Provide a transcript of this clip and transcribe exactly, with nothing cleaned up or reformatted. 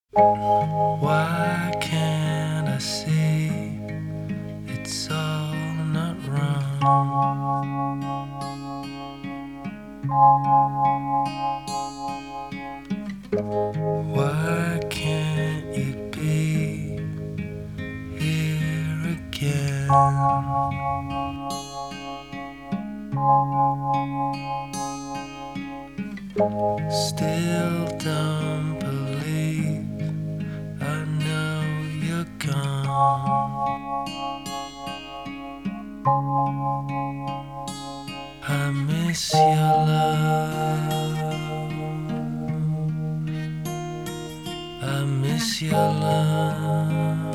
Why can't I see it's all not wrong? Why can't you be here again? Still don't believe I know you're gone. I miss your love. I miss your love.